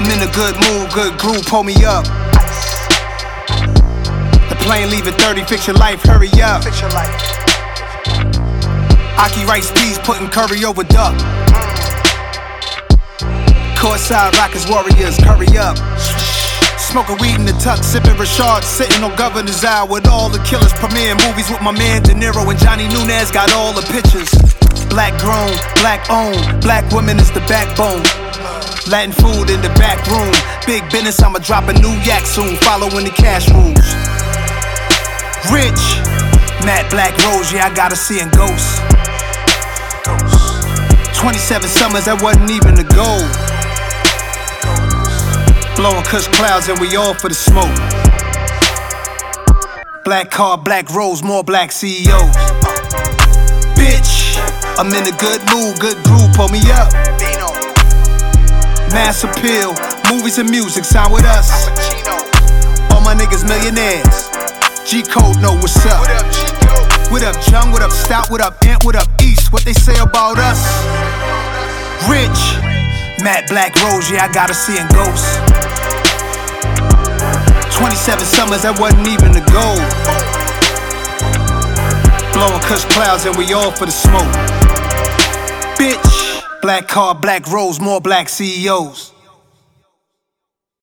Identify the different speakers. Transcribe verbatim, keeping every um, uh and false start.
Speaker 1: in a good mood, good groove, pull me up. The plane leaving thirty, fix your life, hurry up.
Speaker 2: Fix your life.
Speaker 1: Aki rice peas, putting curry over duck. Courtside Rockets Warriors, curry up. Smoking weed in the tuck, sipping Rashard, sitting on Governor's Eye with all the killers. Premiere movies with my man De Niro and Johnny Nunez, got all the pictures. Black grown, black owned, black women is the backbone. Latin food in the back room, big business, I'ma drop a new yak soon, following the cash rules. Rich, Matte Black Rose, yeah I gotta see in ghosts. twenty-seven summers, that wasn't even the goal. Blowing kush clouds and we all for the smoke. Black car, black rose, more black C E Os. Bitch, I'm in a good mood, good groove, pull me up. Mass appeal, movies and music, sign with us. All my niggas millionaires. G-Code know what's up.
Speaker 2: What up, G-Code?
Speaker 1: What up, Jung? What up, Stout? What up, Ant? What up, East? What they say about us? Rich, Matte Black Rose, yeah I gotta see in ghosts. twenty-seven summers, that wasn't even the goal. Blowing kush clouds and we all for the smoke. Bitch, black car, black rose, more black C E Os.